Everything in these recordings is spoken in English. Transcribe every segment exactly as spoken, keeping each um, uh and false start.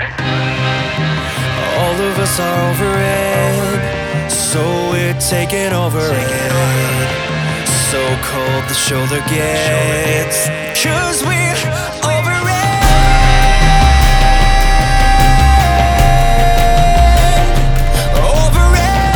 All of us are over it, so we're taking over it. So cold the shoulder gets, 'cause we're over it. Over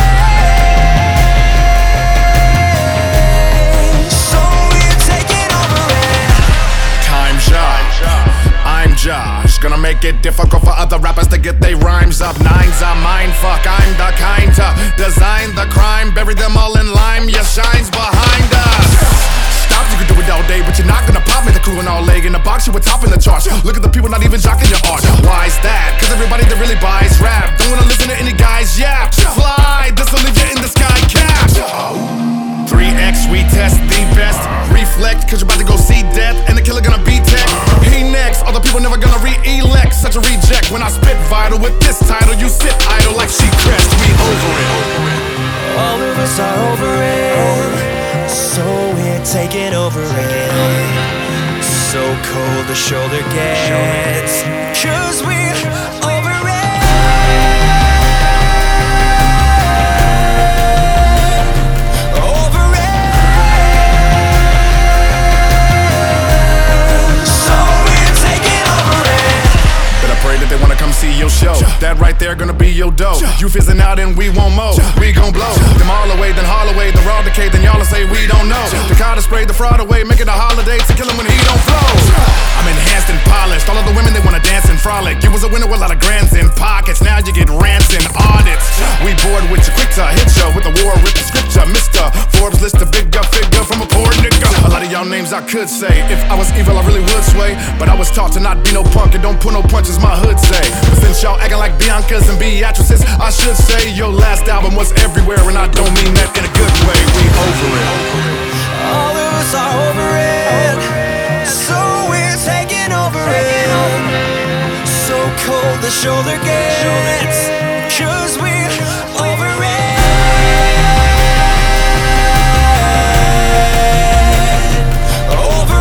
it. So we're taking over it. Time's up, I'm Josh. Gonna make it difficult for other rappers to get their rhymes up. Nines are mine, fuck, I'm the kind to design the crime, bury them all in lime, your shine's behind us. Stop, you can do it all day, but you're not gonna pop me the crew and all leg in the box, you were top in the charts. Look at the people not even jocking your art. Why is that? Cause everybody that really buys rap don't wanna listen to any guys yap. Fly, this'll leave you in the sky cap. three X, we test the best. Reflect, cause you're about to go see death, and the killer gonna be tech. He next, other people never gonna re-elect. Such a reject when I spit vital with this title. You sit idle like she crest, we over it. All of us are over it, so we're taking over it. So cold the shoulder gets, 'cause we're over it. Over it. So we're taking over it. Better pray that they wanna come see your show. That right there gonna be your dough. You fizzing out and we won't mow. We gon' blow them all away, then haul away. The raw decay, then y'all say we don't know. The car to spray the fraud away, make it a holiday to kill him when he don't flow. I'm enhanced and polished. All of the women they wanna dance and frolic. You was a winner with a lot of grands in pockets. Now you get rants and audits. We bored with you, quick to hit you with the war with the scripture. Mister Forbes list a bigger figure from a poor nigga. A lot of y'all names I could say. If I was evil, I really would sway. But I was taught to not be no punk and don't pull no punches, my hood say. But since y'all acting like Biancas and Beatrices, I should say your last album was everywhere, and I don't mean that in a good way. We over it. All of us are over it, so we're taking over it. So cold the shoulder gets, 'cause we're over it. Over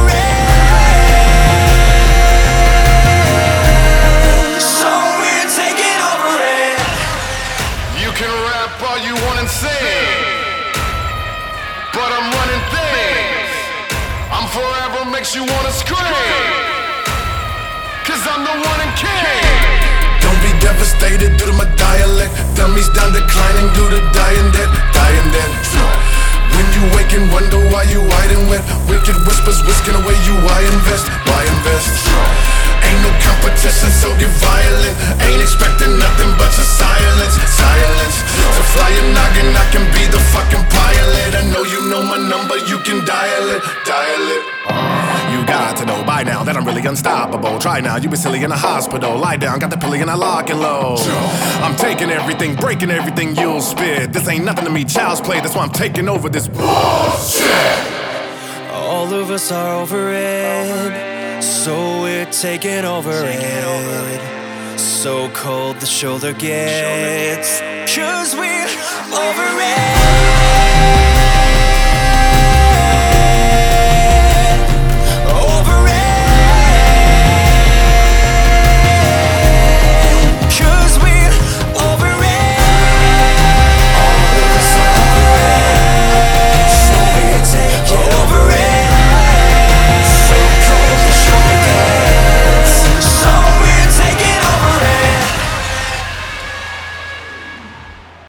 it. So we're taking over it. You can rap all you want and sing, but I'm running things. I'm forever makes you wanna scream, cause I'm the one and king. Don't be devastated due to my dialect. Dummies down declining due to dying dead, dying dead. When you wake and wonder why you white and wet, wicked whispers whisking away you, why invest, why invest? Ain't no competition, so get violent. Ain't expecting nothing but your silence, silence. To fly a noggin, I can be the fucking pilot. I know you know my number, you can dial it, dial it. You got to know by now that I'm really unstoppable. Try now, you been silly in a hospital. Lie down, got the pilly and I lock and load. I'm taking everything, breaking everything you'll spit. This ain't nothing to me, child's play, that's why I'm taking over this bullshit. All of us are over it, so we're taking over it. So cold the shoulder gets, 'cause we're over it.